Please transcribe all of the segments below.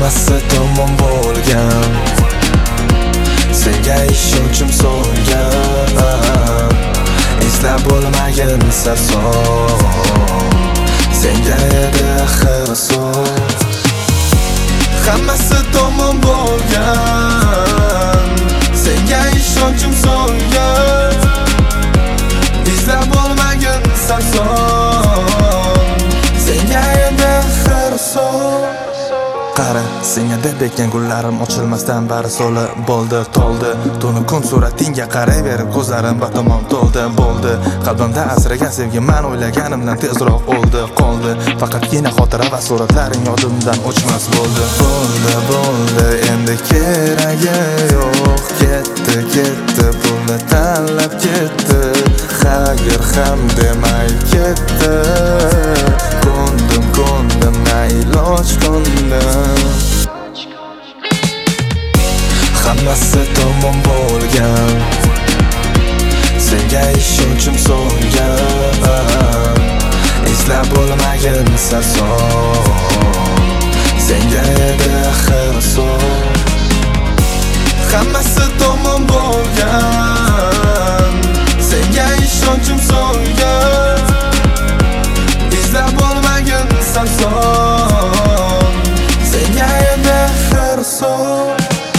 Hammasi tamom bo'lgan, senga ishonchim so'ngan. Eslab bo'lmagin sarson, senga edi axir so'z. Hammasi tamom bo'lgan, senga ishonchim so'ngan. Eslab bo'lmagin sarson, senga edi axir so'z. Qara, senga deb ekkan gullarim ochilmasdan bari so'li bo'ldi, to'ldi. Tuni kun suratingga qarayverib ko'zlarim batamom to'ldi, bo'ldi. Qalbimda asragan sevgi men o'ylaganimdan tezroq o'ldi, qoldi. Faqatgina xotira va suratlaring yodimdan o'chmas bo'ldi. Bo'ldi, endi keragi yo'q. Ketdi, pulni tanlab ketdi. Xayr ham demay ketdi. Ko'ndim, nailoj ko'ndim. Hammasi tamom bo'lgan, senga ishonchim so'ngan. Eslab bo'lmagin sarson, senga edi axir so'z. Hammasi tamom bo'lgan, senga ishonchim so'ngan. Eslab bo'lmagin sarson, senga edi axir so'z.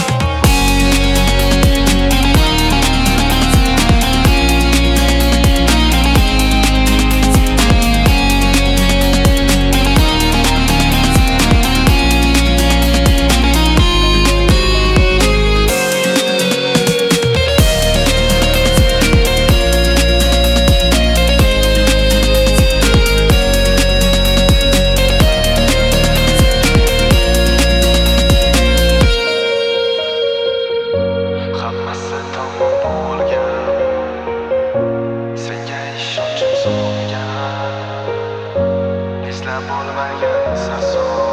Hammasi tamom bo'lgan, senga ishonchim so'ngan. Eslab bo'lmagin sarson.